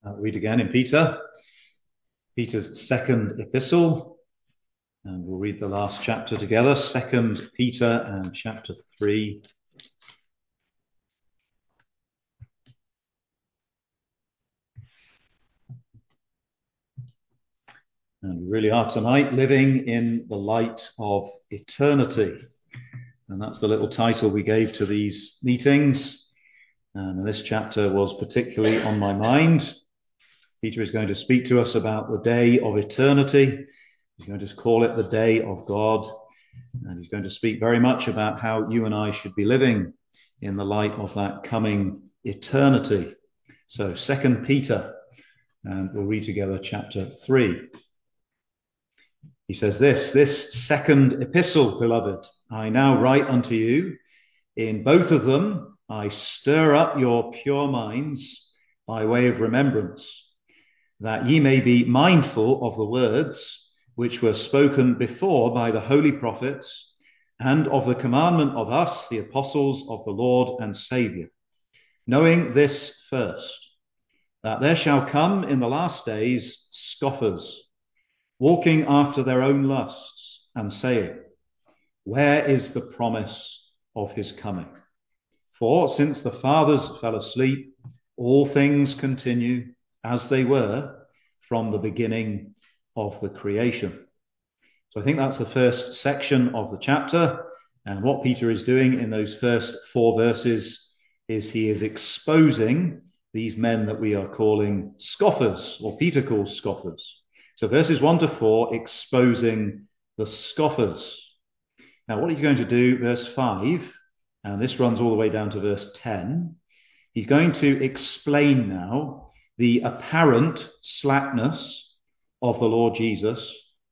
Read again in Peter's second epistle, and we'll read the last chapter together, 2 Peter and chapter 3. And we really are tonight living in the light of eternity. And that's the little title we gave to these meetings. And this chapter was particularly on my mind. Peter is going to speak to us about the day of eternity. He's going to call it the day of God. And he's going to speak very much about how you and I should be living in the light of that coming eternity. So 2 Peter, and we'll read together chapter 3. He says this second epistle, beloved, I now write unto you. In both of them I stir up your pure minds by way of remembrance, that ye may be mindful of the words which were spoken before by the holy prophets, and of the commandment of us, the apostles of the Lord and Saviour, knowing this first, that there shall come in the last days scoffers, walking after their own lusts, and saying, where is the promise of his coming? For since the fathers fell asleep, all things continue as they were from the beginning of the creation. So I think that's the first section of the chapter. And what Peter is doing in those first 4 verses is he is exposing these men that we are calling scoffers, or Peter calls scoffers. So verses 1 to 4, exposing the scoffers. Now what he's going to do, verse 5, and this runs all the way down to verse 10, he's going to explain now the apparent slackness of the Lord Jesus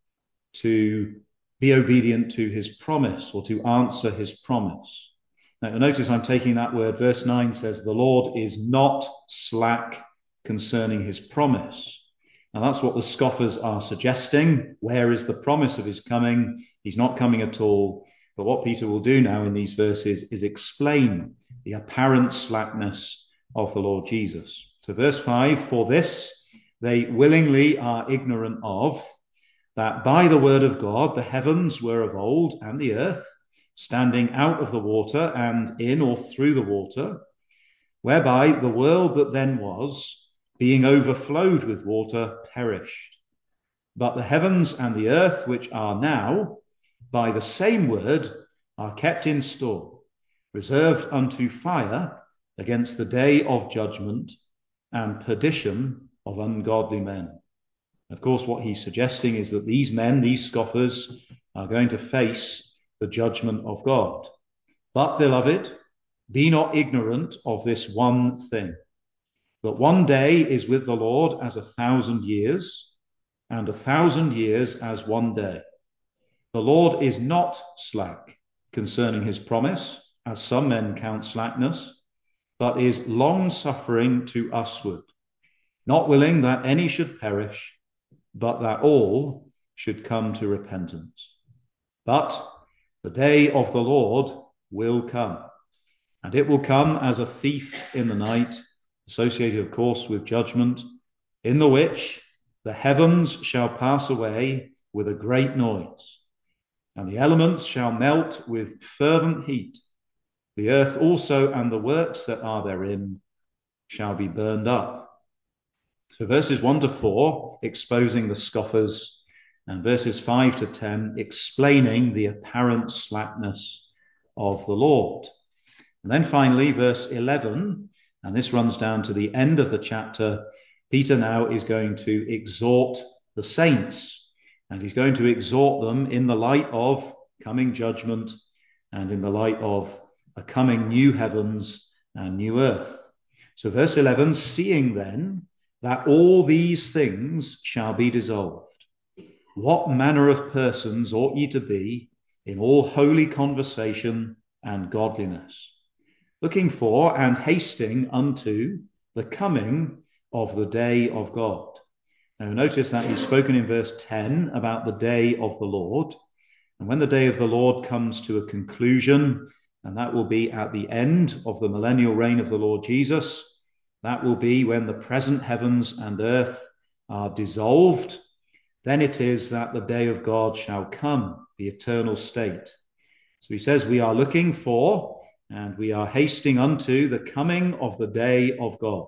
to be obedient to his promise, or to answer his promise. Now you'll notice I'm taking that word. Verse 9 says, the Lord is not slack concerning his promise. And that's what the scoffers are suggesting. Where is the promise of his coming? He's not coming at all. But what Peter will do now in these verses is explain the apparent slackness of the Lord Jesus. So verse 5, for this they willingly are ignorant of, that by the word of God the heavens were of old, and the earth, standing out of the water and in or through the water, whereby the world that then was, being overflowed with water, perished. But the heavens and the earth, which are now, by the same word, are kept in store, reserved unto fire against the day of judgment and perdition of ungodly men. Of course, what he's suggesting is that these men, these scoffers, are going to face the judgment of God. But, beloved, be not ignorant of this one thing, that one day is with the Lord as 1,000 years, and 1,000 years as one day. The Lord is not slack concerning his promise, as some men count slackness, but is long-suffering to usward, not willing that any should perish, but that all should come to repentance. But the day of the Lord will come, and it will come as a thief in the night, associated, of course, with judgment, in the which the heavens shall pass away with a great noise, and the elements shall melt with fervent heat. The earth also and the works that are therein shall be burned up. So verses 1 to 4, exposing the scoffers, and verses 5 to 10, explaining the apparent slackness of the Lord. And then finally, verse 11, and this runs down to the end of the chapter, Peter now is going to exhort the saints, and he's going to exhort them in the light of coming judgment and in the light of a coming new heavens and new earth. So verse 11, seeing then that all these things shall be dissolved, what manner of persons ought ye to be in all holy conversation and godliness, looking for and hasting unto the coming of the day of God. Now notice that he's spoken in verse 10 about the day of the Lord. And when the day of the Lord comes to a conclusion, and that will be at the end of the millennial reign of the Lord Jesus, That will be when the present heavens and earth are dissolved. Then it is that the day of God shall come, the eternal state. So he says we are looking for and we are hasting unto the coming of the day of God,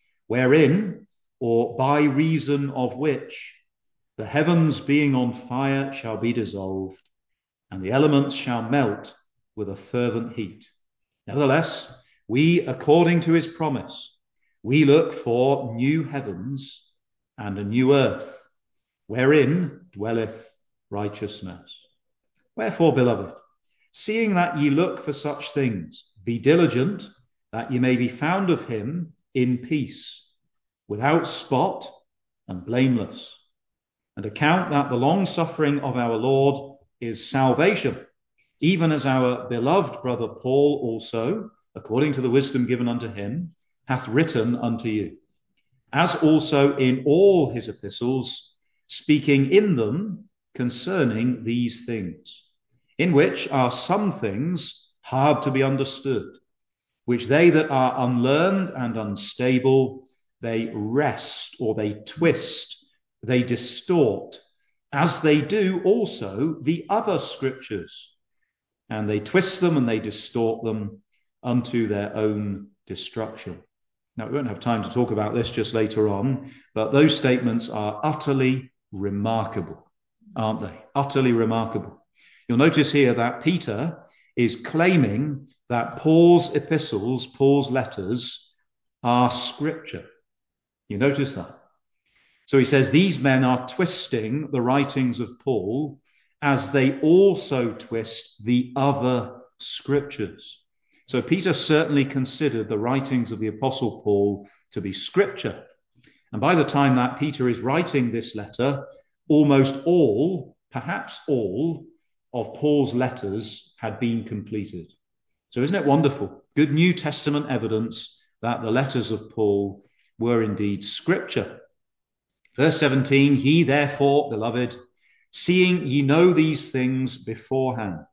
wherein, or by reason of which, the heavens being on fire shall be dissolved, and the elements shall melt with a fervent heat. Nevertheless, we, according to his promise, we look for new heavens and a new earth, wherein dwelleth righteousness. Wherefore, beloved, seeing that ye look for such things, be diligent that ye may be found of him in peace, without spot and blameless, and account that the long suffering of our Lord is salvation, even as our beloved brother Paul also, according to the wisdom given unto him, hath written unto you, as also in all his epistles, speaking in them concerning these things, in which are some things hard to be understood, which they that are unlearned and unstable, they wrest, or they twist, they distort, as they do also the other scriptures, and they twist them and they distort them unto their own destruction. Now, we won't have time to talk about this just later on, but those statements are utterly remarkable, aren't they? Utterly remarkable. You'll notice here that Peter is claiming that Paul's epistles, Paul's letters, are scripture. You notice that? So he says these men are twisting the writings of Paul as they also twist the other scriptures. So Peter certainly considered the writings of the Apostle Paul to be scripture. And by the time that Peter is writing this letter, almost all, perhaps all, of Paul's letters had been completed. So isn't it wonderful? Good New Testament evidence that the letters of Paul were indeed scripture. Verse 17, ye therefore, beloved, seeing ye know these things beforehand,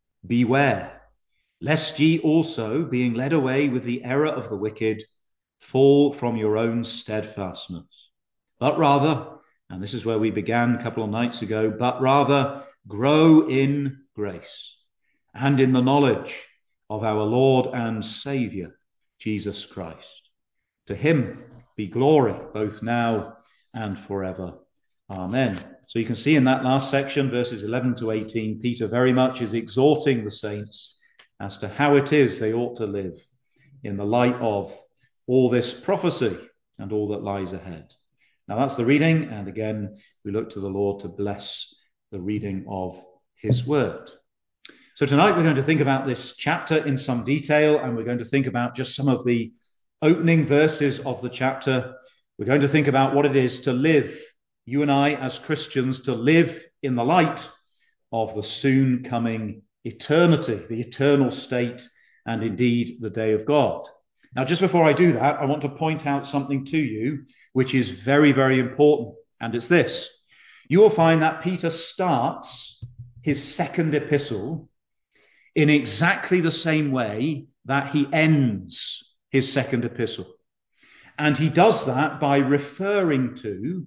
beware, lest ye also, being led away with the error of the wicked, fall from your own steadfastness. But rather, and this is where we began a couple of nights ago, but rather grow in grace and in the knowledge of our Lord and Saviour, Jesus Christ. To him be glory both now and forever. Amen. So you can see in that last section, verses 11 to 18, Peter very much is exhorting the saints as to how it is they ought to live in the light of all this prophecy and all that lies ahead. Now that's the reading, and again, we look to the Lord to bless the reading of his word. So tonight we're going to think about this chapter in some detail, and we're going to think about just some of the opening verses of the chapter. We're going to think about what it is to live, you and I as Christians, to live in the light of the soon coming eternity, the eternal state, and indeed the day of God. Now, just before I do that, I want to point out something to you which is very, very important, and it's this. You will find that Peter starts his second epistle in exactly the same way that he ends his second epistle. And he does that by referring to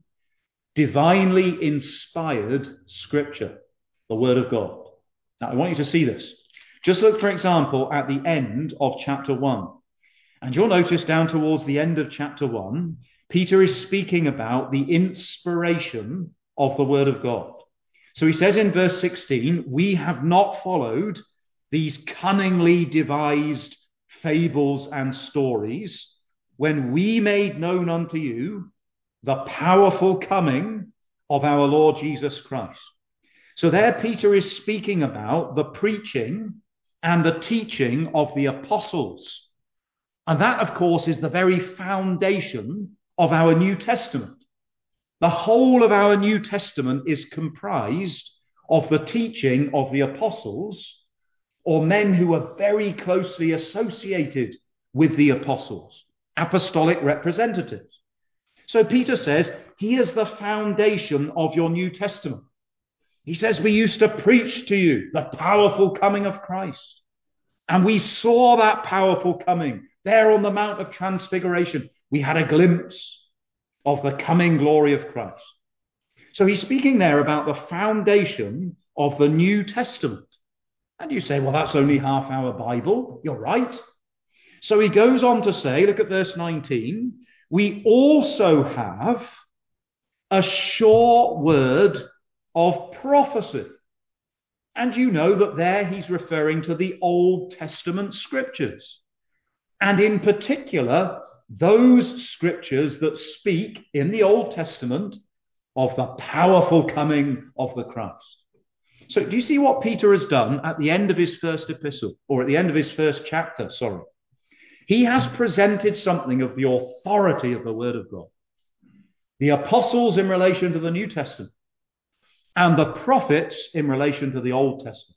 divinely inspired scripture, the word of God. Now, I want you to see this. Just look, for example, at the end of chapter 1. And you'll notice down towards the end of chapter 1, Peter is speaking about the inspiration of the word of God. So he says in verse 16, we have not followed these cunningly devised fables and stories when we made known unto you the powerful coming of our Lord Jesus Christ. So there Peter is speaking about the preaching and the teaching of the apostles. And that, of course, is the very foundation of our New Testament. The whole of our New Testament is comprised of the teaching of the apostles, or men who were very closely associated with the apostles, apostolic representatives. So Peter says, here's the foundation of your New Testament. He says, we used to preach to you the powerful coming of Christ. And we saw that powerful coming there on the Mount of Transfiguration. we had a glimpse of the coming glory of Christ. So he's speaking there about the foundation of the New Testament. And you say, well, that's only half our Bible. You're right. So he goes on to say, look at verse 19, we also have a sure word of prophecy. And you know that there he's referring to the Old Testament scriptures. And in particular, those scriptures that speak in the Old Testament of the powerful coming of the Christ. So do you see what Peter has done at the end of his first epistle, or at the end of his first chapter, sorry? He has presented something of the authority of the Word of God. The apostles in relation to the New Testament, and the prophets in relation to the Old Testament.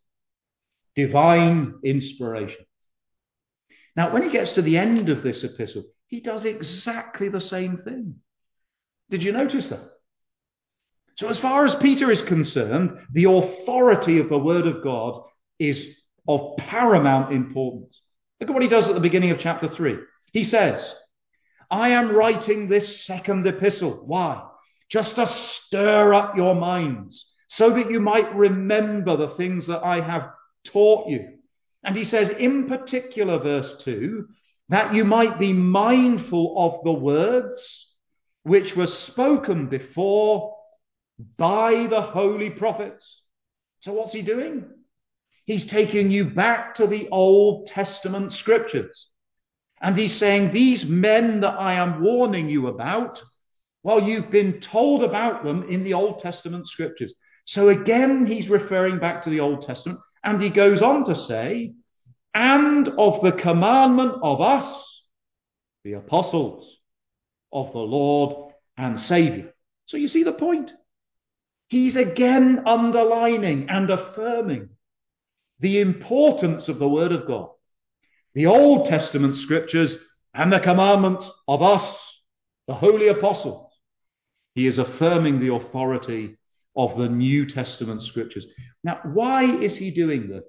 Divine inspiration. Now, when he gets to the end of this epistle, he does exactly the same thing. Did you notice that? So as far as Peter is concerned, the authority of the Word of God is of paramount importance. Look at what he does at the beginning of chapter 3. He says, I am writing this second epistle. Why? Just to stir up your minds, so that you might remember the things that I have taught you. And he says, in particular, verse 2, that you might be mindful of the words which were spoken before by the holy prophets. So what's he doing? He's taking you back to the Old Testament scriptures. And he's saying, these men that I am warning you about, well, you've been told about them in the Old Testament scriptures. So again, he's referring back to the Old Testament. And he goes on to say, and of the commandment of us, the apostles of the Lord and Saviour. So you see the point. He's again underlining and affirming the importance of the Word of God, the Old Testament scriptures, and the commandments of us, the holy apostles. He is affirming the authority of the New Testament scriptures. Now, why is he doing this?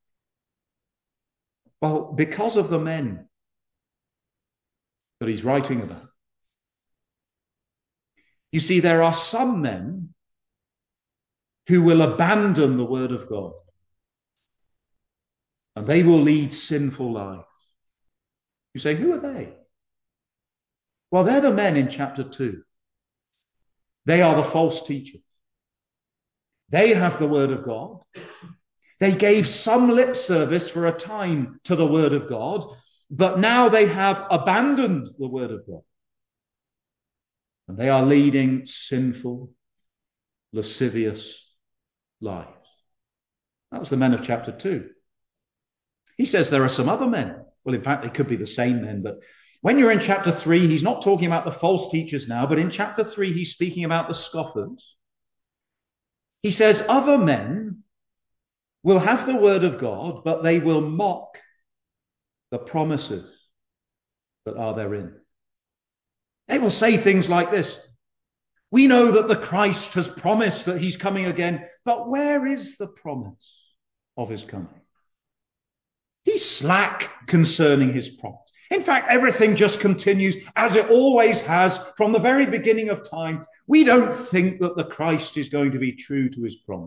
Well, because of the men that he's writing about. You see, there are some men who will abandon the Word of God, and they will lead sinful lives. You say, who are they? Well, they're the men in chapter 2. They are the false teachers. They have the Word of God. They gave some lip service for a time to the Word of God, but now they have abandoned the Word of God. And they are leading sinful, lascivious lives. That was the men of chapter 2. He says there are some other men. Well, in fact, they could be the same men, but when you're in chapter 3, he's not talking about the false teachers now, but in chapter 3, he's speaking about the scoffers. He says other men will have the Word of God, but they will mock the promises that are therein. They will say things like this. We know that the Christ has promised that he's coming again, but where is the promise of his coming? He's slack concerning his promise. In fact, everything just continues as it always has from the very beginning of time. We don't think that the Christ is going to be true to his promise.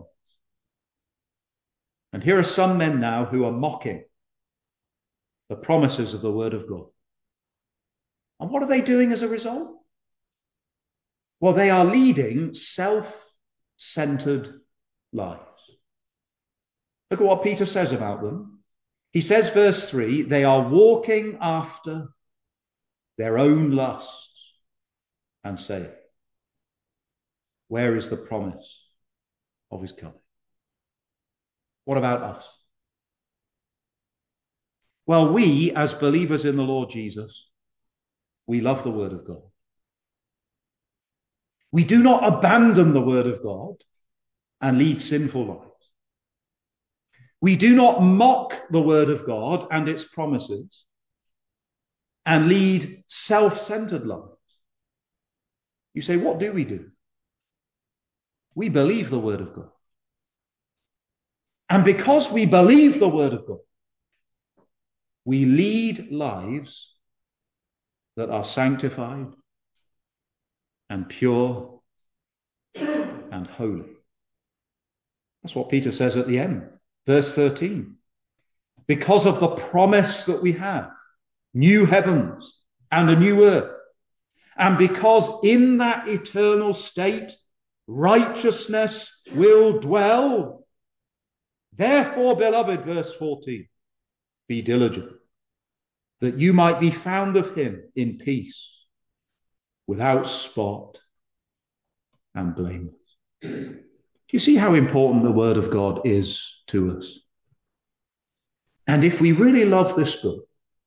And here are some men now who are mocking the promises of the Word of God. And what are they doing as a result? Well, they are leading self-centered lives. Look at what Peter says about them. He says, verse 3, they are walking after their own lusts and say, where is the promise of his coming? What about us? Well, we, as believers in the Lord Jesus, we love the Word of God. We do not abandon the Word of God and lead sinful lives. We do not mock the Word of God and its promises and lead self-centered lives. You say, what do? We believe the Word of God. And because we believe the Word of God, we lead lives that are sanctified and pure and holy. That's what Peter says at the end, verse 13. Because of the promise that we have, new heavens and a new earth, and because in that eternal state righteousness will dwell, therefore, beloved, verse 14, be diligent, that you might be found of him in peace, without spot and blameless. Do you see how important the word of God is to us? And if we really love this book,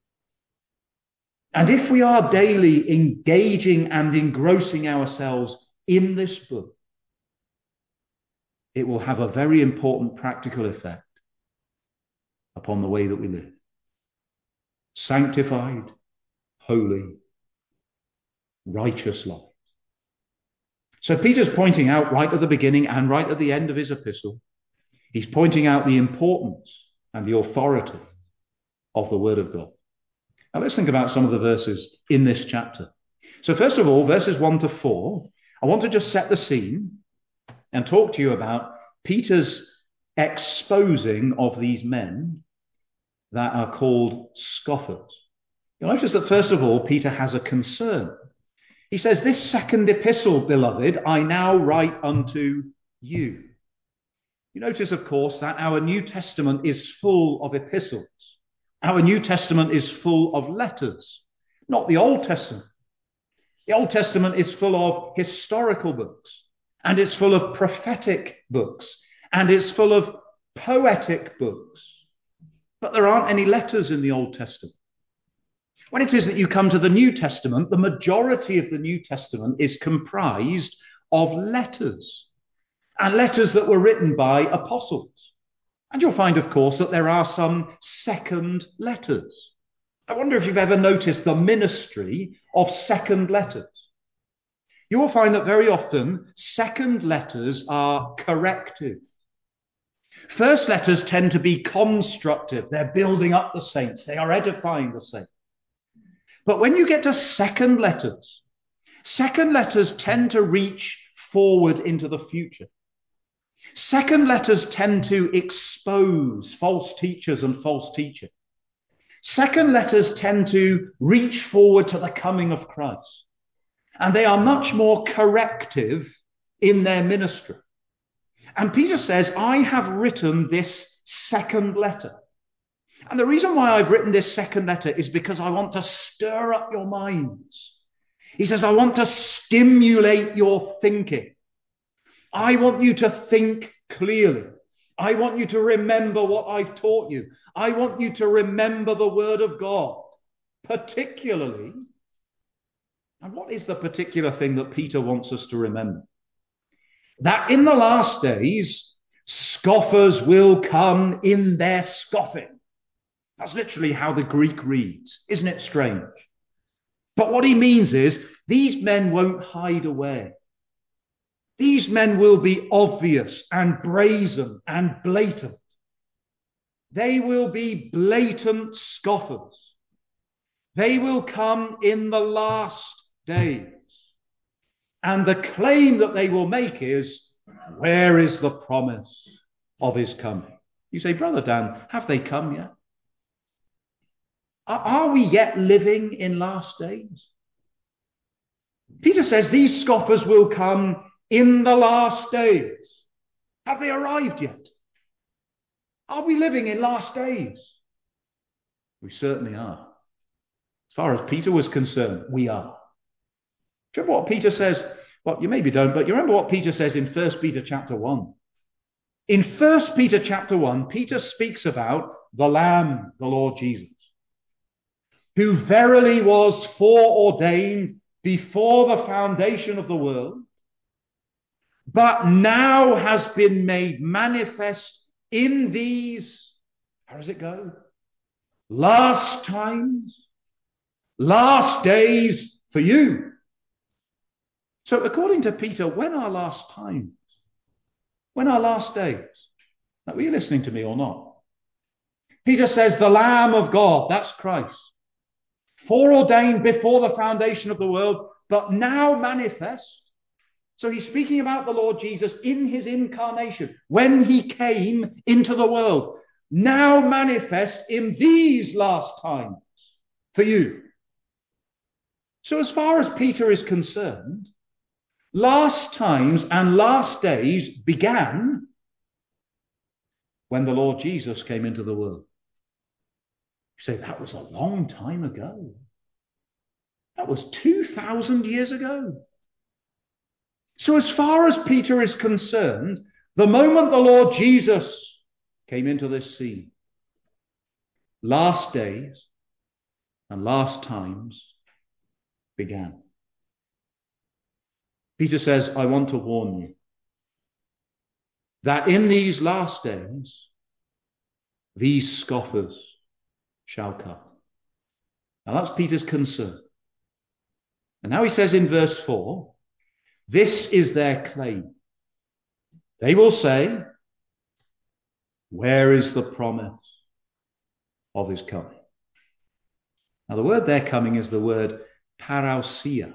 and if we are daily engaging and engrossing ourselves in this book, it will have a very important practical effect upon the way that we live. Sanctified, holy, righteous life. So Peter's pointing out right at the beginning and right at the end of his epistle, he's pointing out the importance and the authority of the word of God. Now let's think about some of the verses in this chapter. So first of all, verses 1 to 4, I want to just set the scene and talk to you about Peter's exposing of these men that are called scoffers. You'll notice that first of all, Peter has a concern. He says, this second epistle, beloved, I now write unto you. You notice, of course, that our New Testament is full of epistles. Our New Testament is full of letters, not the Old Testament. The Old Testament is full of historical books, and it's full of prophetic books, and it's full of poetic books. But there aren't any letters in the Old Testament. When it is that you come to the New Testament, the majority of the New Testament is comprised of letters, and letters that were written by apostles. And you'll find, of course, that there are some second letters. I wonder if you've ever noticed the ministry of second letters. You will find that very often second letters are corrective. First letters tend to be constructive. They're building up the saints. They are edifying the saints. But when you get to second letters tend to reach forward into the future. Second letters tend to expose false teachers and false teaching. Second letters tend to reach forward to the coming of Christ. And they are much more corrective in their ministry. And Peter says, I have written this second letter. And the reason why I've written this second letter is because I want to stir up your minds. He says, I want to stimulate your thinking. I want you to think clearly. I want you to remember what I've taught you. I want you to remember the word of God, particularly. And what is the particular thing that Peter wants us to remember? That in the last days, scoffers will come in their scoffing. That's literally how the Greek reads. Isn't it strange? But what he means is, these men won't hide away. These men will be obvious and brazen and blatant. They will be blatant scoffers. They will come in the last days. And the claim that they will make is, where is the promise of his coming? You say, Brother Dan, have they come yet? Are we yet living in last days? Peter says these scoffers will come in the last days. Have they arrived yet? Are we living in last days? We certainly are. As far as Peter was concerned, we are. Do you remember what Peter says? Well, you maybe don't, but you remember what Peter says in 1 Peter chapter 1. In 1 Peter chapter 1, Peter speaks about the Lamb, the Lord Jesus, who verily was foreordained before the foundation of the world, but now has been made manifest in these, how does it go? Last times, last days for you. So according to Peter, when are last times? When are last days? Now, are you listening to me or not? Peter says the Lamb of God, that's Christ, foreordained before the foundation of the world, but now manifest. So he's speaking about the Lord Jesus in his incarnation, when he came into the world, now manifest in these last times for you. So as far as Peter is concerned, last times and last days began when the Lord Jesus came into the world. You say, that was a long time ago. That was 2,000 years ago. So as far as Peter is concerned, the moment the Lord Jesus came into this scene, last days and last times began. Peter says, I want to warn you that in these last days, these scoffers shall come. Now that's Peter's concern. And now he says in verse 4, this is their claim. They will say, where is the promise of his coming? Now the word they're coming is the word parousia.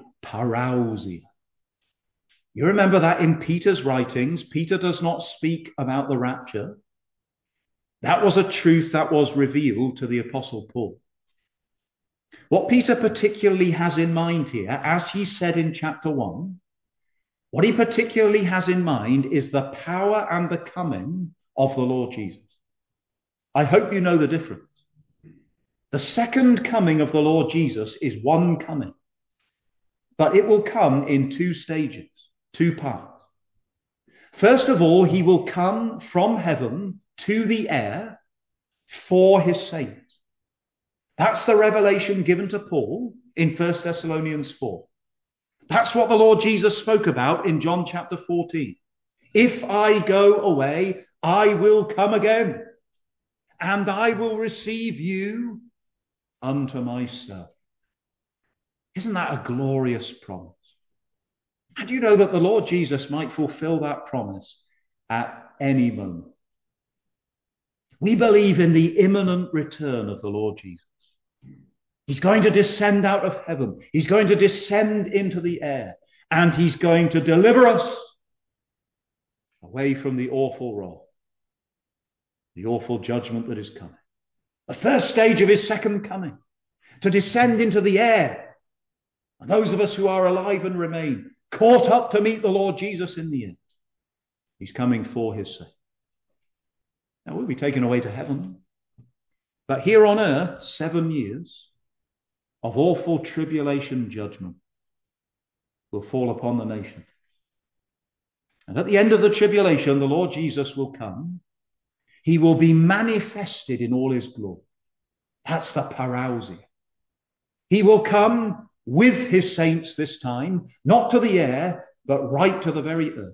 You remember that in Peter's writings, Peter does not speak about the rapture. That was a truth that was revealed to the Apostle Paul. What Peter particularly has in mind here, as he said in chapter 1, what he particularly has in mind is the power and the coming of the Lord Jesus. I hope you know the difference. The second coming of the Lord Jesus is one coming, but it will come in two stages, two parts. First of all, he will come from heaven to the air for his saints. That's the revelation given to Paul in 1 Thessalonians 4. That's what the Lord Jesus spoke about in John chapter 14. If I go away, I will come again, and I will receive you unto myself. Isn't that a glorious promise? And you know that the Lord Jesus might fulfill that promise at any moment. We believe in the imminent return of the Lord Jesus. He's going to descend out of heaven. He's going to descend into the air. And he's going to deliver us away from the awful wrath, the awful judgment that is coming. The first stage of his second coming, to descend into the air. And those of us who are alive and remain, caught up to meet the Lord Jesus in the air. He's coming for his sake. Now we'll be taken away to heaven. But here on earth, 7 years of awful tribulation judgment will fall upon the nation. And at the end of the tribulation, the Lord Jesus will come. He will be manifested in all his glory. That's the parousia. He will come with his saints this time, not to the air, but right to the very earth.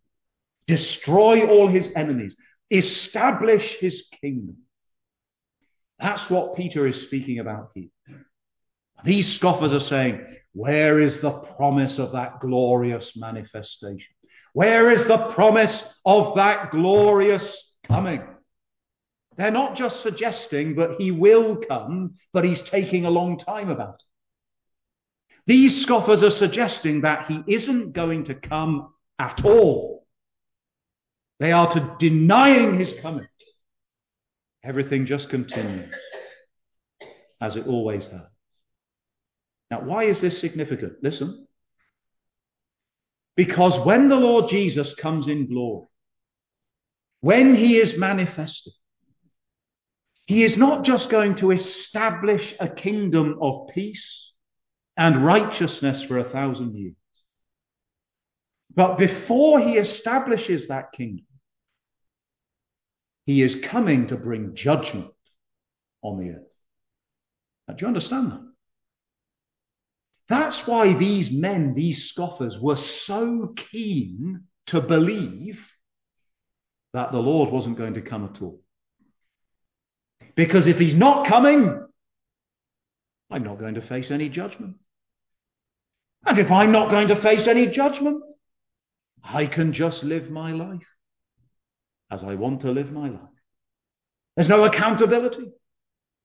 Destroy all his enemies. Establish his kingdom. That's what Peter is speaking about here. These scoffers are saying, where is the promise of that glorious manifestation? Where is the promise of that glorious coming? They're not just suggesting that he will come, but he's taking a long time about it. These scoffers are suggesting that he isn't going to come at all. They are denying his coming. Everything just continues as it always has. Now, why is this significant? Listen. Because when the Lord Jesus comes in glory, when he is manifested, he is not just going to establish a kingdom of peace and righteousness for 1,000 years. But before he establishes that kingdom, he is coming to bring judgment on the earth. Now, do you understand that? That's why these men, these scoffers, were so keen to believe that the Lord wasn't going to come at all. Because if he's not coming, I'm not going to face any judgment. And if I'm not going to face any judgment, I can just live my life as I want to live my life. There's no accountability.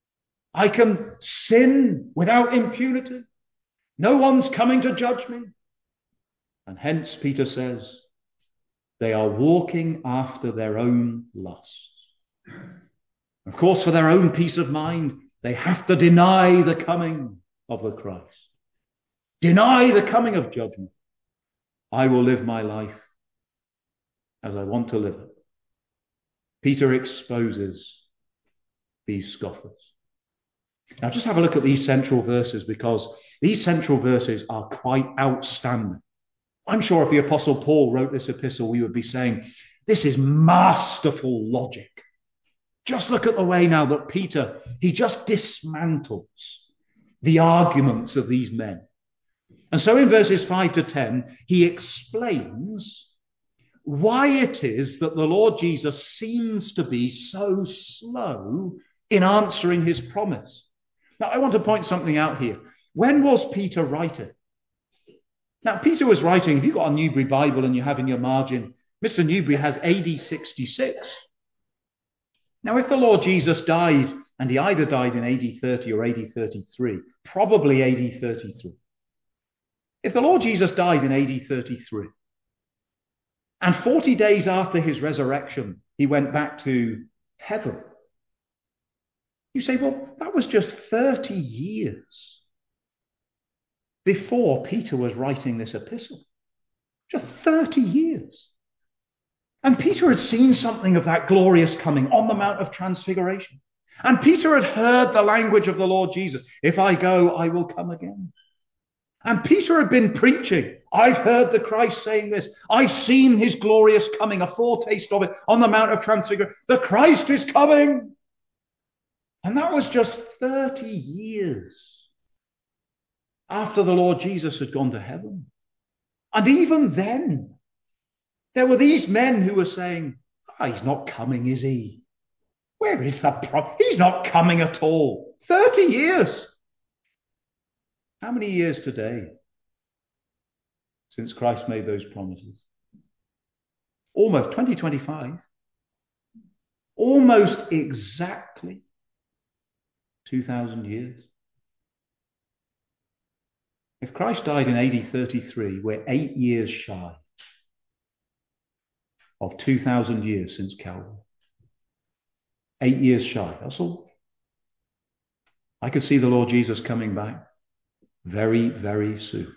I can sin without impunity. No one's coming to judge me. And hence, Peter says, they are walking after their own lusts. Of course, for their own peace of mind, they have to deny the coming of the Christ. Deny the coming of judgment. I will live my life as I want to live it. Peter exposes these scoffers. Now just have a look at these central verses, because these central verses are quite outstanding. I'm sure if the Apostle Paul wrote this epistle, we would be saying, this is masterful logic. Just look at the way now that Peter, he just dismantles the arguments of these men. And so in verses 5 to 10, he explains why it is that the Lord Jesus seems to be so slow in answering his promise. Now, I want to point something out here. When was Peter writing? Now, Peter was writing, if you've got a Newbury Bible and you have in your margin, Mr. Newbury has AD 66. Now, if the Lord Jesus died, and he either died in AD 30 or AD 33, probably AD 33. If the Lord Jesus died in AD 33, and 40 days after his resurrection, he went back to heaven, you say, well, that was just 30 years before Peter was writing this epistle. Just 30 years. And Peter had seen something of that glorious coming on the Mount of Transfiguration. And Peter had heard the language of the Lord Jesus. If I go, I will come again. And Peter had been preaching. I've heard the Christ saying this. I've seen his glorious coming, a foretaste of it on the Mount of Transfiguration. The Christ is coming. And that was just 30 years after the Lord Jesus had gone to heaven. And even then, there were these men who were saying, he's not coming, is he? Where is that? He's not coming at all. 30 years. How many years today since Christ made those promises? Almost 2025. Almost exactly 2,000 years. If Christ died in AD 33, we're 8 years shy of 2,000 years since Calvary. 8 years shy, that's all. I could see the Lord Jesus coming back very, very soon.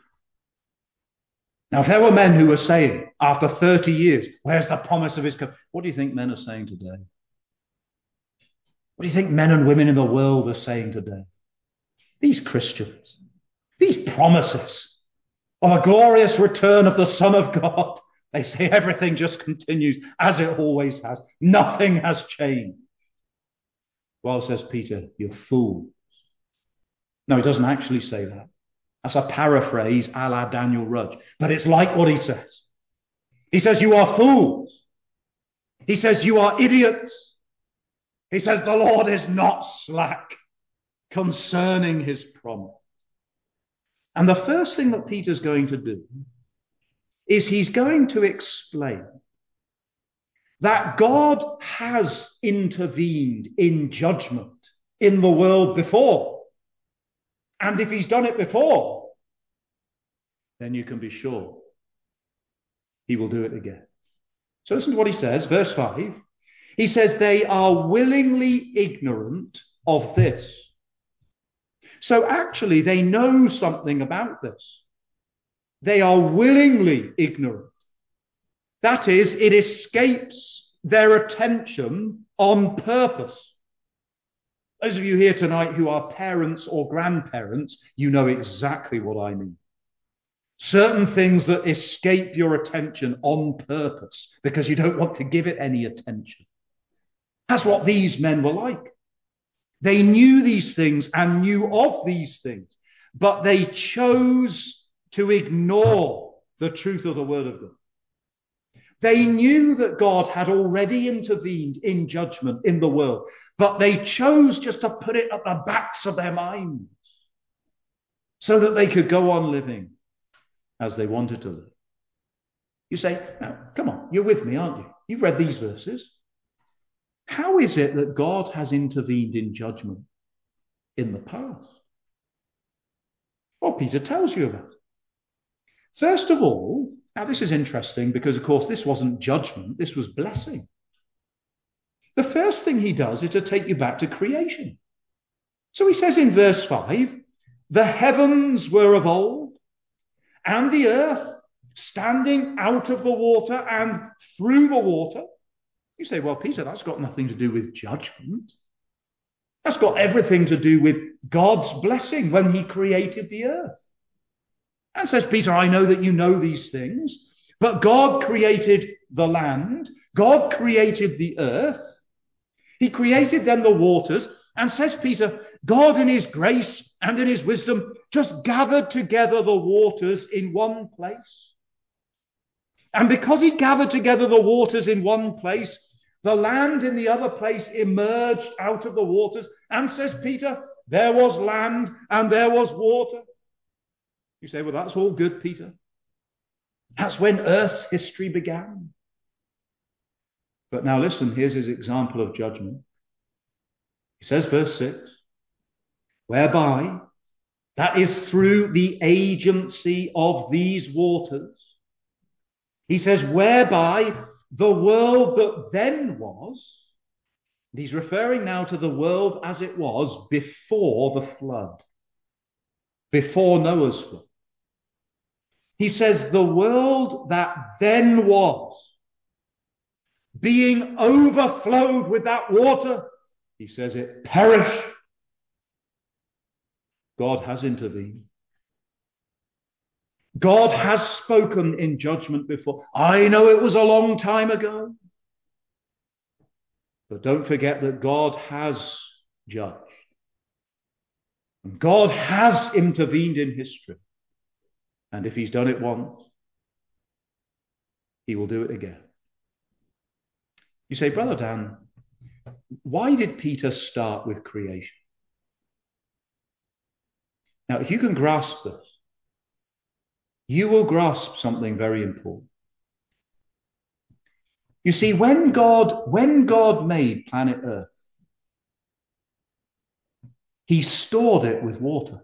Now, if there were men who were saying, after 30 years, where's the promise of his coming? What do you think men are saying today? What do you think men and women in the world are saying today? These Christians, these promises of a glorious return of the Son of God, they say everything just continues as it always has. Nothing has changed. Well, says Peter, you're fools. No, he doesn't actually say that. That's a paraphrase a la Daniel Rudge. But it's like what he says. He says, you are fools. He says, you are idiots. He says, the Lord is not slack concerning his promise. And the first thing that Peter's going to do is he's going to explain that God has intervened in judgment in the world before. And if he's done it before, then you can be sure he will do it again. So listen to what he says, verse 5. He says, they are willingly ignorant of this. So actually, they know something about this. They are willingly ignorant. That is, it escapes their attention on purpose. Those of you here tonight who are parents or grandparents, you know exactly what I mean. Certain things that escape your attention on purpose because you don't want to give it any attention. That's what these men were like. They knew these things and knew of these things, but they chose to ignore the truth of the Word of God. They knew that God had already intervened in judgment in the world, but they chose just to put it at the backs of their minds so that they could go on living as they wanted to live. You say, now, come on, you're with me, aren't you? You've read these verses. How is it that God has intervened in judgment in the past? Well, Peter tells you about it. First of all, now this is interesting because, of course, this wasn't judgment, this was blessing. The first thing he does is to take you back to creation. So he says in verse 5, the heavens were of old, and the earth standing out of the water and through the water. You say, well, Peter, that's got nothing to do with judgment. That's got everything to do with God's blessing when he created the earth. And says Peter, I know that you know these things, but God created the land, God created the earth, he created then the waters, and says Peter, God in his grace and in his wisdom just gathered together the waters in one place. And because he gathered together the waters in one place, the land in the other place emerged out of the waters, and says Peter, there was land and there was water. You say, well, that's all good, Peter. That's when Earth's history began. But now listen, here's his example of judgment. He says, verse 6, whereby, that is through the agency of these waters, he says, whereby the world that then was, and he's referring now to the world as it was before the flood, before Noah's flood. He says, the world that then was, being overflowed with that water, he says it perished. God has intervened. God has spoken in judgment before. I know it was a long time ago. But don't forget that God has judged. And God has intervened in history. And if he's done it once, he will do it again. You say, Brother Dan, why did Peter start with creation? Now, if you can grasp this, you will grasp something very important. You see, when God made planet Earth, he stored it with water.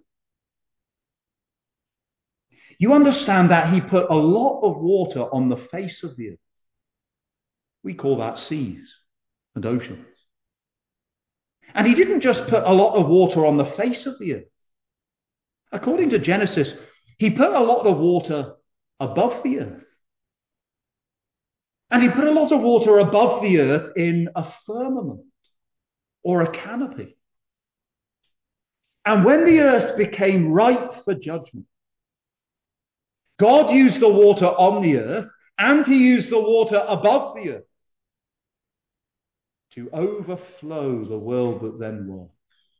You understand that he put a lot of water on the face of the earth. We call that seas and oceans. And he didn't just put a lot of water on the face of the earth. According to Genesis, he put a lot of water above the earth. And he put a lot of water above the earth in a firmament or a canopy. And when the earth became ripe for judgment, God used the water on the earth and he used the water above the earth to overflow the world that then was.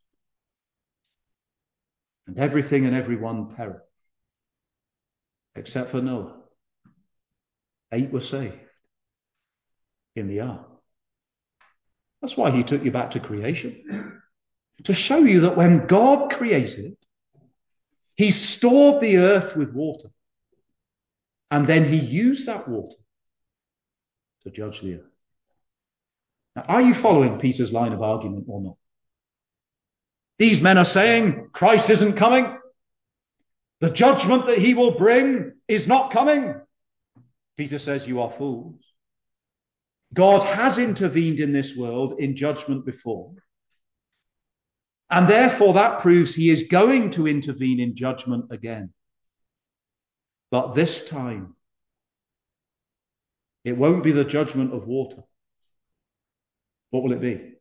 And everything and everyone perished, except for Noah. 8 were saved in the ark. That's why he took you back to creation. To show you that when God created, he stored the earth with water. And then he used that water to judge the earth. Now, are you following Peter's line of argument or not? These men are saying Christ isn't coming. The judgment that he will bring is not coming. Peter says, you are fools. God has intervened in this world in judgment before. And therefore that proves he is going to intervene in judgment again. But this time, it won't be the judgment of water. What will it be?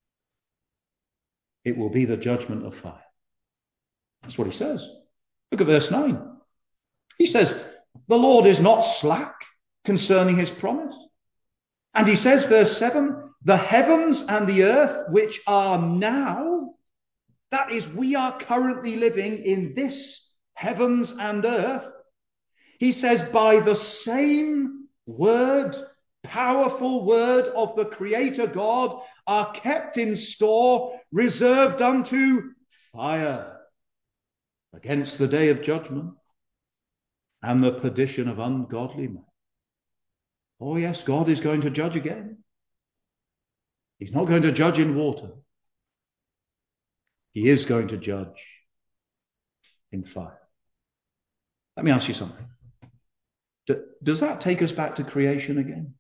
It will be the judgment of fire. That's what he says. Look at verse 9. He says, the Lord is not slack concerning his promise. And he says, verse 7, the heavens and the earth which are now, that is, we are currently living in this heavens and earth. He says, by the same word, powerful word of the Creator God, are kept in store, reserved unto fire, against the day of judgment and the perdition of ungodly men. Oh yes, God is going to judge again. He's not going to judge in water. He is going to judge in fire. Let me ask you something. Does that take us back to creation again?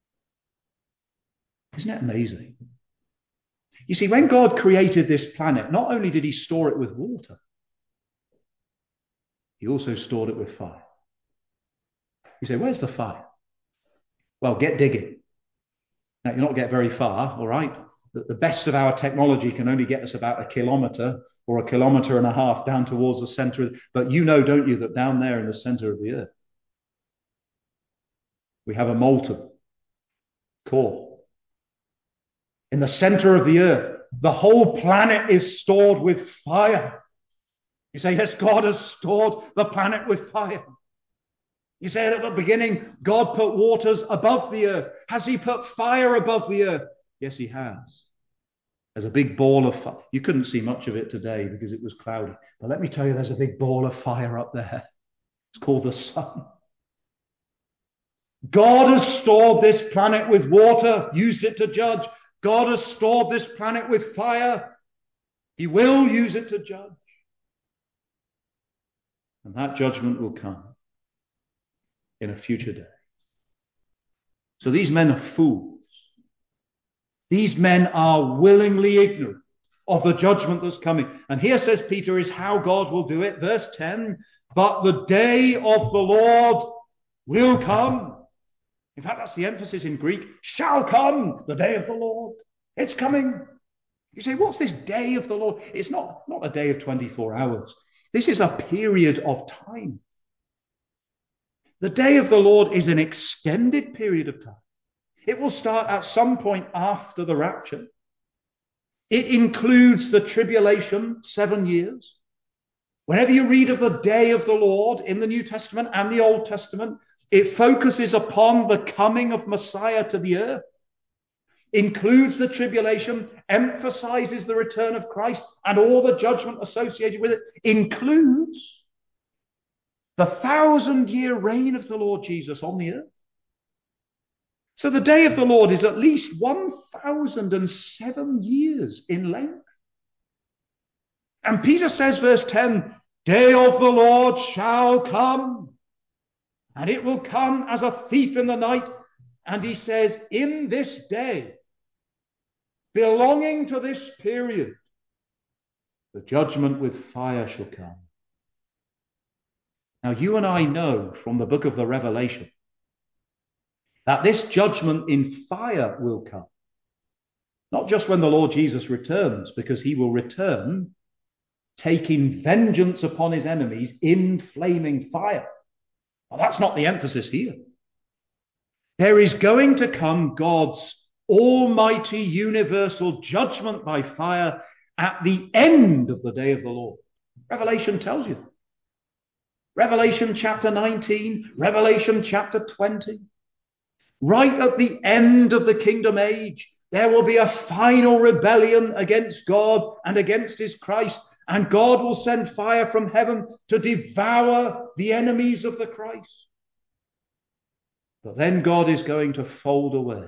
Isn't it amazing? You see, when God created this planet, not only did he store it with water, he also stored it with fire. You say, where's the fire? Well, get digging. Now, you'll not get very far, all right? The best of our technology can only get us about 1 kilometre or 1.5 kilometres down towards the centre. But you know, don't you, that down there in the centre of the earth, we have a molten core. In the centre of the earth, the whole planet is stored with fire. You say, yes, God has stored the planet with fire. You said at the beginning, God put waters above the earth. Has he put fire above the earth? Yes, he has. There's a big ball of fire. You couldn't see much of it today because it was cloudy. But let me tell you, there's a big ball of fire up there. It's called the sun. God has stored this planet with water, used it to judge. God has stored this planet with fire. He will use it to judge. And that judgment will come in a future day. So these men are fools. These men are willingly ignorant of the judgment that's coming. And here, says Peter, is how God will do it. Verse 10, but the day of the Lord will come. In fact, that's the emphasis in Greek. Shall come the day of the Lord. It's coming. You say, what's this day of the Lord? It's not a day of 24 hours. This is a period of time. The day of the Lord is an extended period of time. It will start at some point after the rapture. It includes the tribulation, 7 years. Whenever you read of the day of the Lord in the New Testament and the Old Testament, it focuses upon the coming of Messiah to the earth, includes the tribulation, emphasizes the return of Christ and all the judgment associated with it, includes the 1,000-year reign of the Lord Jesus on the earth. So the day of the Lord is at least 1,007 years in length. And Peter says, verse 10, day of the Lord shall come, and it will come as a thief in the night. And he says, in this day, belonging to this period, the judgment with fire shall come. Now, you and I know from the book of the Revelation that this judgment in fire will come. Not just when the Lord Jesus returns, because he will return taking vengeance upon his enemies in flaming fire. Well, that's not the emphasis here. There is going to come God's almighty universal judgment by fire at the end of the day of the Lord. Revelation tells you. Revelation chapter 19, Revelation chapter 20. Right at the end of the kingdom age, there will be a final rebellion against God and against his Christ, and God will send fire from heaven to devour the enemies of the Christ. But then God is going to fold away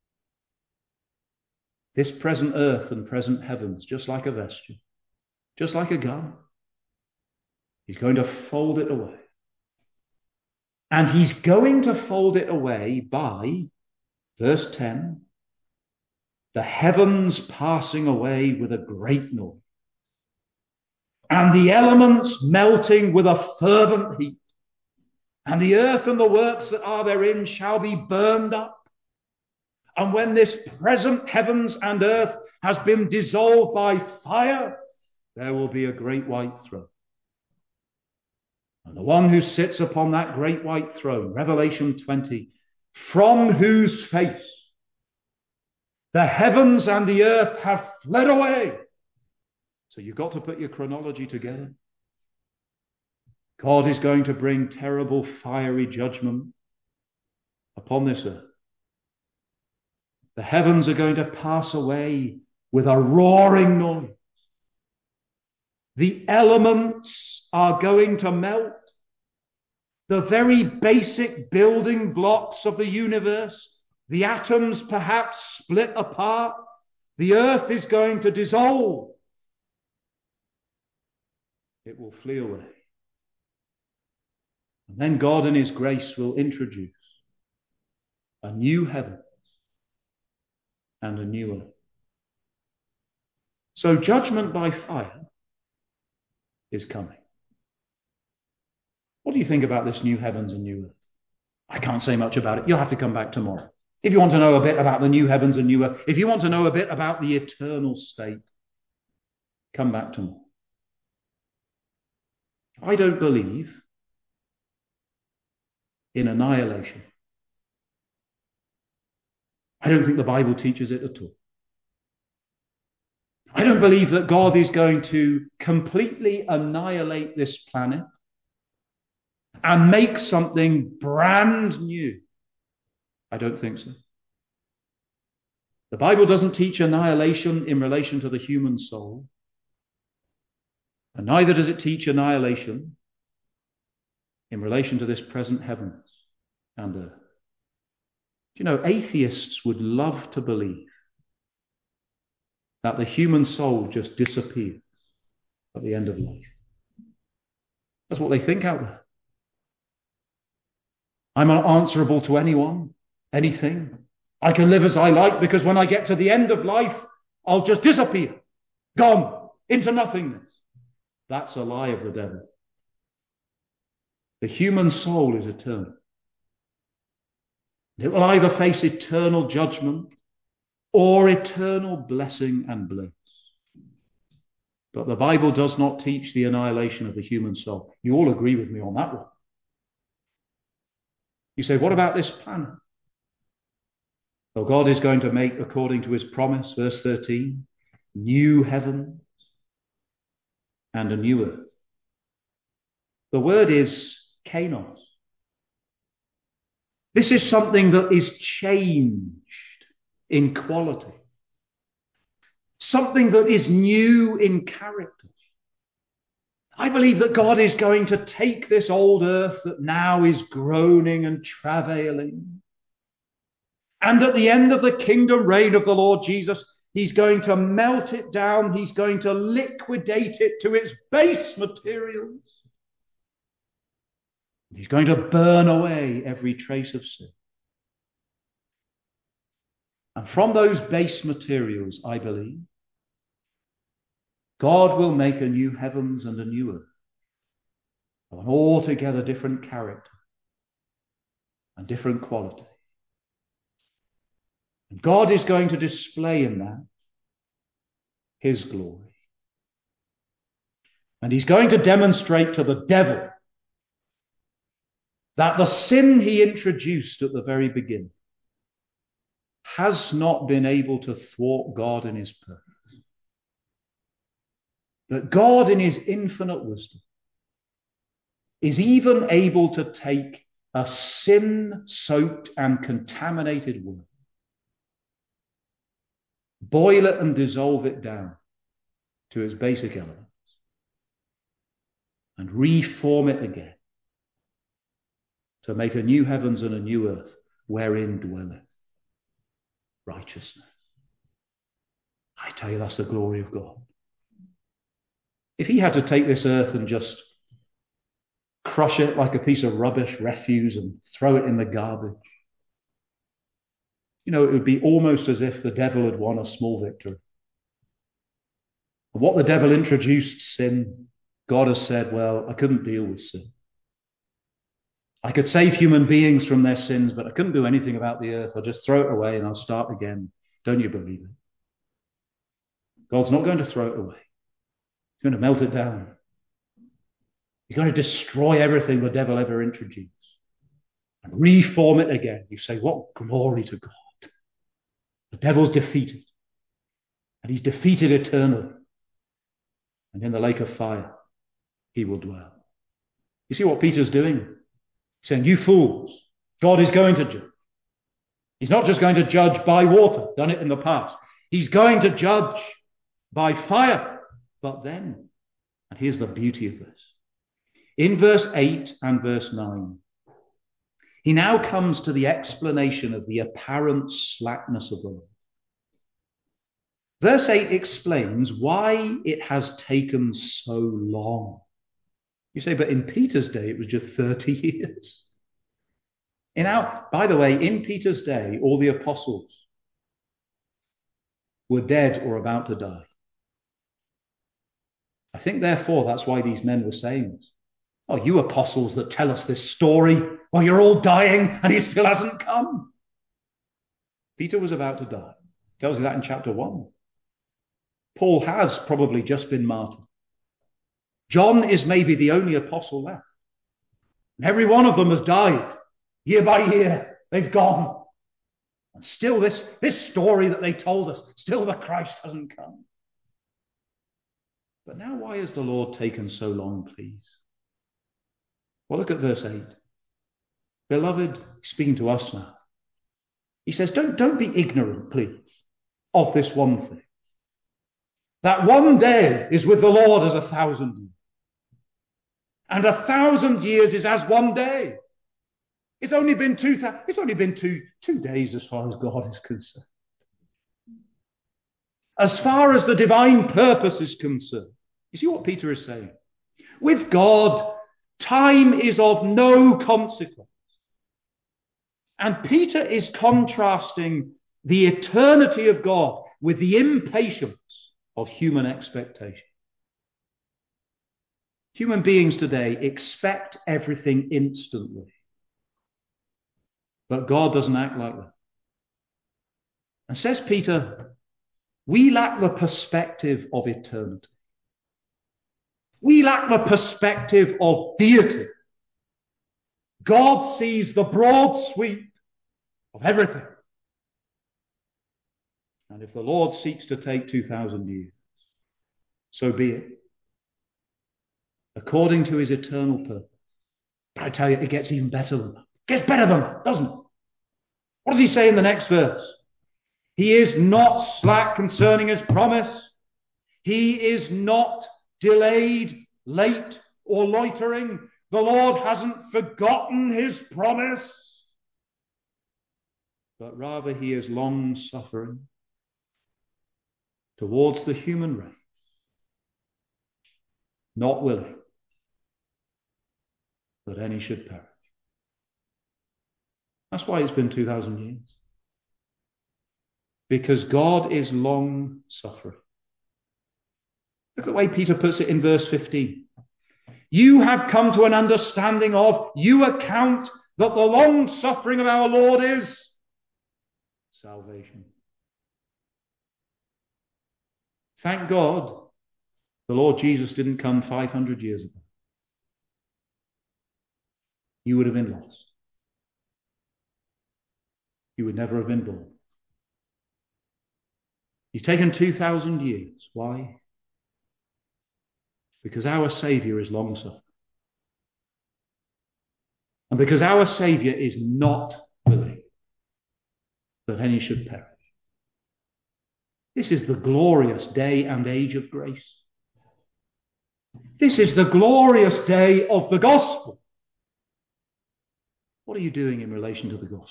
this present earth and present heavens, just like a vesture, just like a garment. He's going to fold it away. And he's going to fold it away by, verse 10, the heavens passing away with a great noise, and the elements melting with a fervent heat, and the earth and the works that are therein shall be burned up. And when this present heavens and earth has been dissolved by fire, there will be a great white throne. And the one who sits upon that great white throne, Revelation 20, from whose face the heavens and the earth have fled away. So you've got to put your chronology together. God is going to bring terrible fiery judgment upon this earth. The heavens are going to pass away with a roaring noise. The elements are going to melt. The very basic building blocks of the universe, the atoms perhaps split apart. The earth is going to dissolve. It will flee away. And then God in his grace will introduce a new heaven and a new earth. So judgment by fire is coming. What do you think about this new heavens and new earth? I can't say much about it. You'll have to come back tomorrow. If you want to know a bit about the new heavens and new earth, if you want to know a bit about the eternal state, come back tomorrow. I don't believe in annihilation. I don't think the Bible teaches it at all. I don't believe that God is going to completely annihilate this planet and make something brand new. I don't think so. The Bible doesn't teach annihilation in relation to the human soul, and neither does it teach annihilation in relation to this present heavens and earth. You know, atheists would love to believe that the human soul just disappears at the end of life. That's what they think out there. I'm not answerable to anyone, anything. I can live as I like because when I get to the end of life, I'll just disappear, gone into nothingness. That's a lie of the devil. The human soul is eternal. It will either face eternal judgment or eternal blessing and bliss. But the Bible does not teach the annihilation of the human soul. You all agree with me on that one. You say, what about this planet? Well, God is going to make, according to his promise, verse 13, new heavens and a new earth. The word is kainos. This is something that is changed in quality. Something that is new in character. I believe that God is going to take this old earth that now is groaning and travailing, and at the end of the kingdom reign of the Lord Jesus, he's going to melt it down. He's going to liquidate it to its base materials. He's going to burn away every trace of sin. And from those base materials, I believe, God will make a new heavens and a new earth of an altogether different character and different quality. And God is going to display in that his glory. And he's going to demonstrate to the devil that the sin he introduced at the very beginning has not been able to thwart God in his purpose. That God in his infinite wisdom is even able to take a sin-soaked and contaminated world, boil it and dissolve it down to its basic elements, and reform it again to make a new heavens and a new earth wherein dwelleth righteousness. I tell you, that's the glory of God. If he had to take this earth and just crush it like a piece of rubbish, refuse, and throw it in the garbage, you know, it would be almost as if the devil had won a small victory. And what the devil introduced, sin, God has said, well, I couldn't deal with sin. I could save human beings from their sins, but I couldn't do anything about the earth. I'll just throw it away and I'll start again. Don't you believe it? God's not going to throw it away. He's going to melt it down. He's going to destroy everything the devil ever introduced and reform it again. You say, what glory to God. The devil's defeated. And he's defeated eternally. And in the lake of fire, he will dwell. You see what Peter's doing? He's saying, you fools, God is going to judge. He's not just going to judge by water, done it in the past. He's going to judge by fire. But then, and here's the beauty of this, in verse 8 and verse 9, he now comes to the explanation of the apparent slackness of the Lord. Verse 8 explains why it has taken so long You say, but in Peter's day, it was just 30 years. By the way, in Peter's day, all the apostles were dead or about to die. I think, therefore, that's why these men were saying this. Oh, you apostles that tell us this story, well, you're all dying and he still hasn't come. Peter was about to die. It tells you that in chapter 1. Paul has probably just been martyred. John is maybe the only apostle left. And every one of them has died. Year by year, they've gone. And still this story that they told us, still the Christ hasn't come. But now why has the Lord taken so long, please? Well, look at verse 8. Beloved, speaking to us now, he says, don't be ignorant, please, of this one thing. That one day is with the Lord as 1,000 years. And 1,000 years is as one day. It's only been 2 days as far as God is concerned. As far as the divine purpose is concerned. You see what Peter is saying? With God, time is of no consequence. And Peter is contrasting the eternity of God with the impatience of human expectation. Human beings today expect everything instantly. But God doesn't act like that. And says Peter, we lack the perspective of eternity. We lack the perspective of deity. God sees the broad sweep of everything. And if the Lord seeks to take 2,000 years, so be it. According to his eternal purpose. But I tell you, it gets even better than that. It gets better than that, doesn't it? What does he say in the next verse? He is not slack concerning his promise. He is not delayed, late, or loitering. The Lord hasn't forgotten his promise. But rather he is long-suffering towards the human race, not willing that any should perish. That's why it's been 2,000 years. Because God is long-suffering. Look at the way Peter puts it in verse 15. You have come to an understanding of, you account that the long-suffering of our Lord is salvation. Thank God the Lord Jesus didn't come 500 years ago. You would have been lost. You would never have been born. He's taken 2,000 years. Why? Because our Saviour is long-suffering. And because our Saviour is not willing that any should perish. This is the glorious day and age of grace. This is the glorious day of the gospel. What are you doing in relation to the gospel?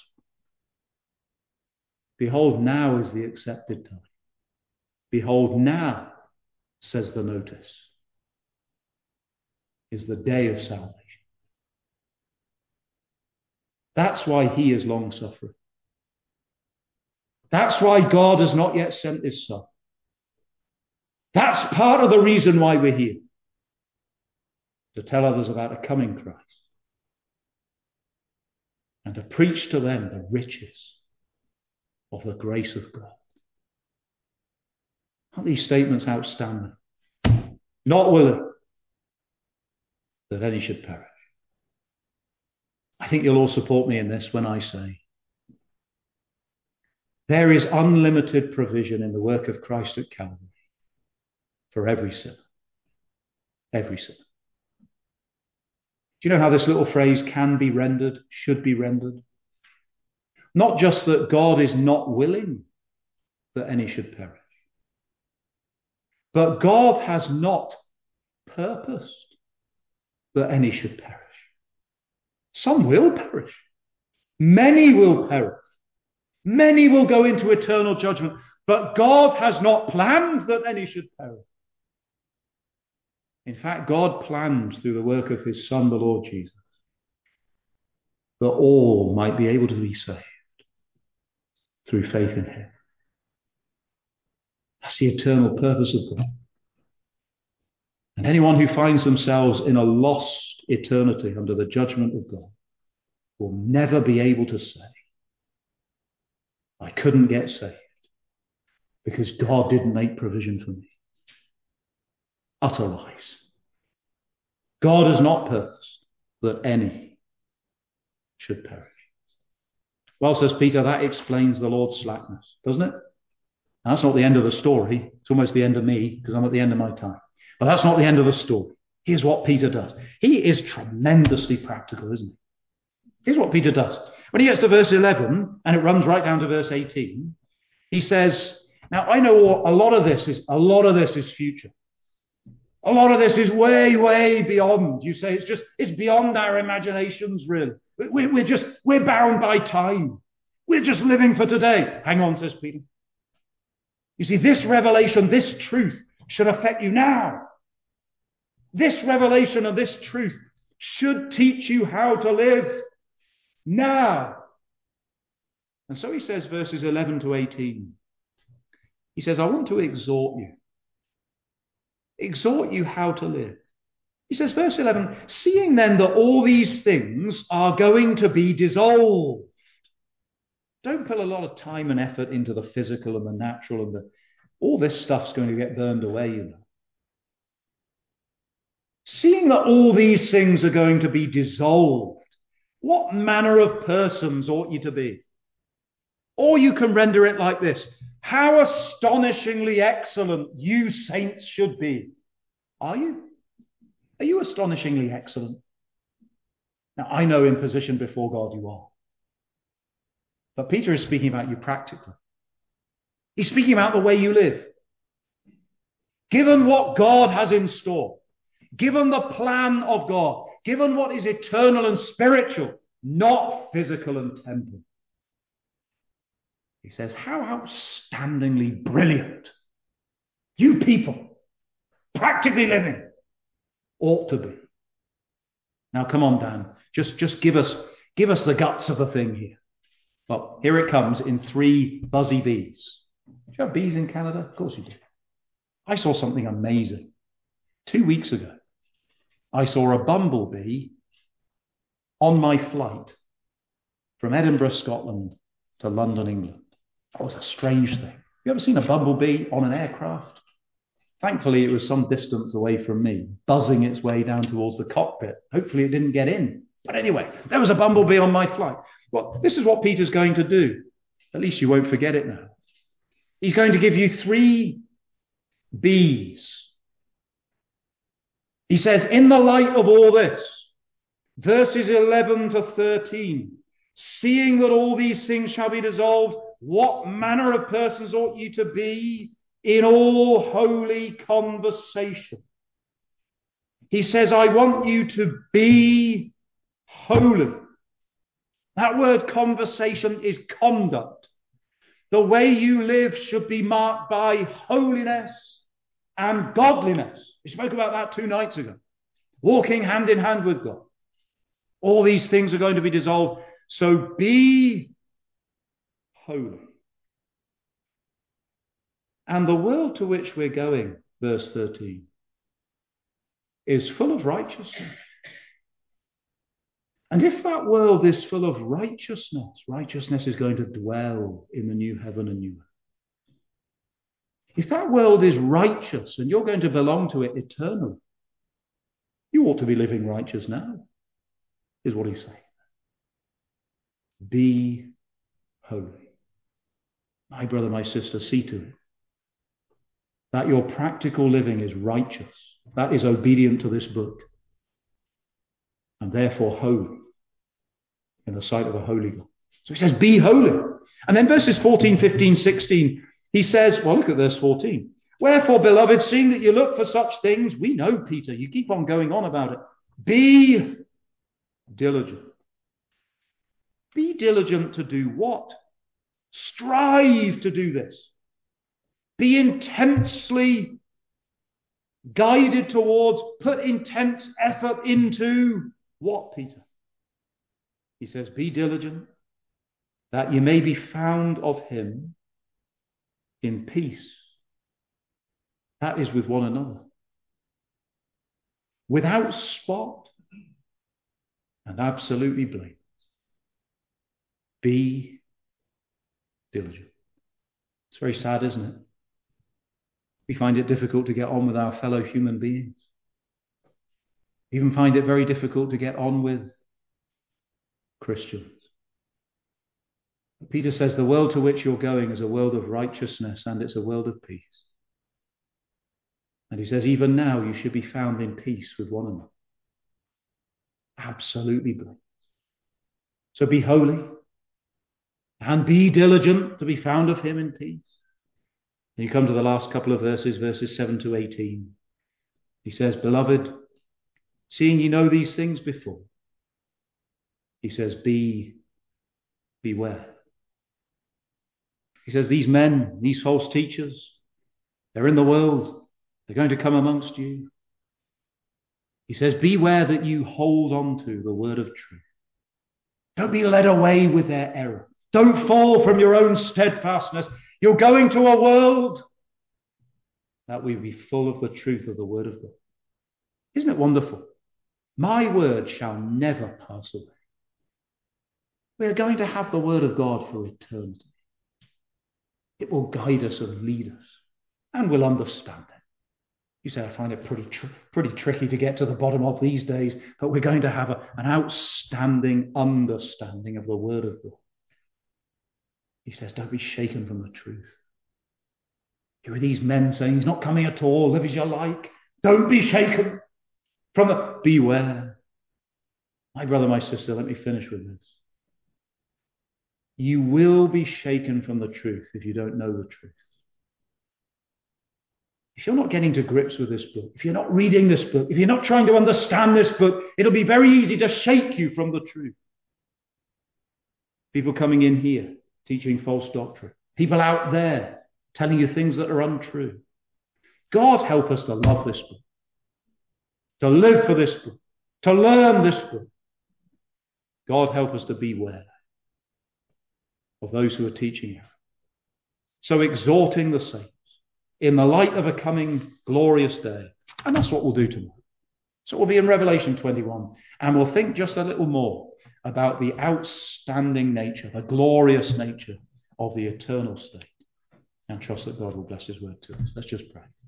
Behold, now is the accepted time. Behold, now, says the notice, is the day of salvation. That's why he is long-suffering. That's why God has not yet sent his Son. That's part of the reason why we're here. To tell others about a coming Christ. And to preach to them the riches of the grace of God. Aren't these statements outstanding? Not willing that any should perish. I think you'll all support me in this when I say there is unlimited provision in the work of Christ at Calvary for every sinner. Every sinner. Do you know how this little phrase can be rendered, should be rendered? Not just that God is not willing that any should perish, but God has not purposed that any should perish. Some will perish. Many will perish. Many will go into eternal judgment. But God has not planned that any should perish. In fact, God planned through the work of his Son, the Lord Jesus, that all might be able to be saved through faith in him. That's the eternal purpose of God. And anyone who finds themselves in a lost eternity under the judgment of God will never be able to say, I couldn't get saved because God didn't make provision for me. Utter lies. God has not purposed that any should perish. Well, says Peter, that explains the Lord's slackness, doesn't it? Now, that's not the end of the story. It's almost the end of me because I'm at the end of my time. But that's not the end of the story. Here's what Peter does. He is tremendously practical, isn't he? Here's what Peter does. When he gets to verse 11, and it runs right down to verse 18, he says, now I know a lot of this is future. A lot of this is way, way beyond. You say it's beyond our imaginations, really. We're bound by time. We're just living for today. Hang on, says Peter. You see, this revelation, this truth should affect you now. This revelation of this truth should teach you how to live now. And so he says, verses 11 to 18, he says, I want to exhort you how to live. He says, verse 11, seeing then that all these things are going to be dissolved. Don't put a lot of time and effort into the physical and the natural and all this stuff's going to get burned away, you know. Seeing that all these things are going to be dissolved, what manner of persons ought you to be? Or you can render it like this: how astonishingly excellent you saints should be. Are you? Are you astonishingly excellent? Now, I know in position before God you are. But Peter is speaking about you practically. He's speaking about the way you live. Given what God has in store, given the plan of God, given what is eternal and spiritual, not physical and temporal. He says, how outstandingly brilliant you people, practically living, ought to be. Now, come on, Dan. Just give us the guts of the thing here. Well, here it comes in 3 buzzy bees. Do you have bees in Canada? Of course you do. I saw something amazing. 2 weeks ago, I saw a bumblebee on my flight from Edinburgh, Scotland to London, England. That was a strange thing. You ever seen a bumblebee on an aircraft? Thankfully, it was some distance away from me, buzzing its way down towards the cockpit. Hopefully, it didn't get in. But anyway, there was a bumblebee on my flight. Well, this is what Peter's going to do. At least you won't forget it now. He's going to give you 3 bees. He says, in the light of all this, verses 11 to 13, seeing that all these things shall be dissolved, what manner of persons ought you to be in all holy conversation? He says, I want you to be holy. That word conversation is conduct. The way you live should be marked by holiness and godliness. We spoke about that 2 nights ago. Walking hand in hand with God. All these things are going to be dissolved. So be holy. And the world to which we're going, verse 13, is full of righteousness. And if that world is full of righteousness, righteousness is going to dwell in the new heaven and new earth. If that world is righteous and you're going to belong to it eternally, you ought to be living righteous now, is what he's saying. Be holy. My brother, my sister, see to it that your practical living is righteous. That is obedient to this book. And therefore holy in the sight of a holy God. So he says, be holy. And then verses 14, 15, 16, he says, well, look at verse 14. Wherefore, beloved, seeing that you look for such things, we know, Peter, you keep on going on about it. Be diligent. Be diligent to do what? Strive to do this. Be intensely guided towards, put intense effort into what, Peter? He says, be diligent that you may be found of him in peace. That is with one another, without spot and absolutely blameless. Be diligent. It's very sad, isn't it? We find it difficult to get on with our fellow human beings. We even find it very difficult to get on with Christians. Peter says the world to which you're going is a world of righteousness and it's a world of peace. And he says even now you should be found in peace with one another. Absolutely blameless. So be holy and be diligent to be found of him in peace. And you come to the last couple of verses, verses 7 to 18. He says, beloved, seeing ye know these things before, he says, beware. He says, these men, these false teachers, they're in the world. They're going to come amongst you. He says, beware that you hold on to the word of truth. Don't be led away with their error. Don't fall from your own steadfastness. You're going to a world that will be full of the truth of the word of God. Isn't it wonderful? My word shall never pass away. We are going to have the word of God for eternity. It will guide us and lead us, and we'll understand it. You say, I find it pretty tricky to get to the bottom of these days, but we're going to have an outstanding understanding of the word of God. He says, don't be shaken from the truth. Here are these men saying, he's not coming at all, live as you like. Don't be shaken from the... Beware. My brother, my sister, let me finish with this. You will be shaken from the truth if you don't know the truth. If you're not getting to grips with this book, if you're not reading this book, if you're not trying to understand this book, it'll be very easy to shake you from the truth. People coming in here teaching false doctrine. People out there telling you things that are untrue. God help us to love this book, to live for this book, to learn this book. God help us to beware of those who are teaching you. So exhorting the saints in the light of a coming glorious day. And that's what we'll do tomorrow. So we'll be in Revelation 21 and we'll think just a little more about the outstanding nature, the glorious nature of the eternal state. And trust that God will bless his word to us. Let's just pray.